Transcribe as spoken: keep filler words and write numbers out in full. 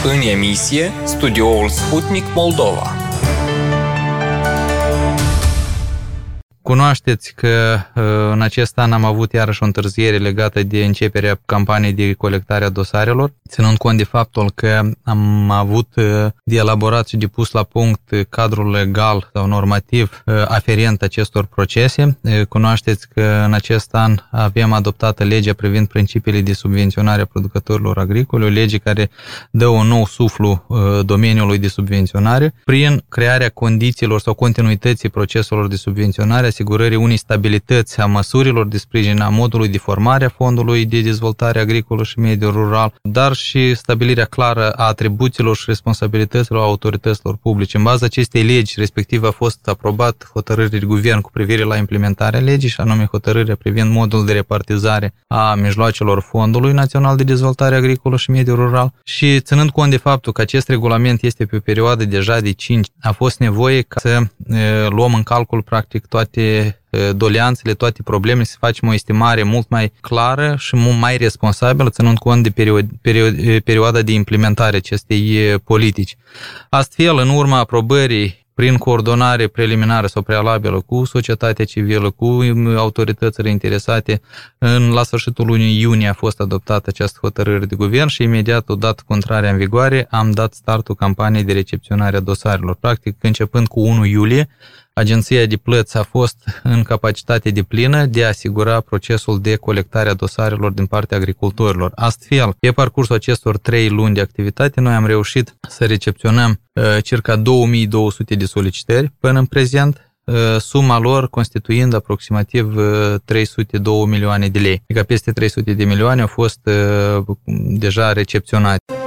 În emisie, studioul Sputnik Moldova. Cunoașteți că în acest an am avut iarăși o întârziere legată de începerea campaniei de colectare a dosarelor, ținând cont de faptul că am avut de elaborat și de pus la punct cadrul legal sau normativ aferent acestor procese. Cunoașteți că în acest an avem adoptată legea privind principiile de subvenționare a producătorilor agricoli, o lege care dă un nou suflu domeniului de subvenționare prin crearea condițiilor sau continuității proceselor de subvenționare, asigurării unei stabilități a măsurilor de sprijin, a modului de formare a fondului de dezvoltare agricolă și mediu rural, dar și stabilirea clară a atribuțiilor și responsabilităților autorităților publice. În baza acestei legi, respectiv a fost aprobat hotărârea de guvern cu privire la implementarea legii, și anume hotărârea privind modul de repartizare a mijloacelor Fondului Național de Dezvoltare Agricolă și Mediu Rural. Și ținând cont de faptul că acest regulament este pe o perioadă deja de cinci, a fost nevoie ca să e, luăm în calcul practic toate doleanțele, toate problemele, să facem o estimare mult mai clară și mult mai responsabilă, ținând cont de perio- perio- perioada de implementare acestei politici. Astfel, în urma aprobării prin coordonare preliminară sau prealabilă cu societatea civilă, cu autoritățile interesate, în, la sfârșitul lunii iunie a fost adoptată această hotărâre de guvern și imediat, odată cu intrarea în vigoare, am dat startul campaniei de recepționare a dosarelor. Practic, începând cu unu iulie, Agenția de Plăți a fost în capacitate deplină de a asigura procesul de colectare a dosarelor din partea agricultorilor. Astfel, pe parcursul acestor trei luni de activitate, noi am reușit să recepționăm uh, circa două mii două sute de solicitări până în prezent, uh, suma lor constituind aproximativ uh, trei sute doi milioane de lei. Adică peste trei sute de milioane au fost uh, deja recepționate.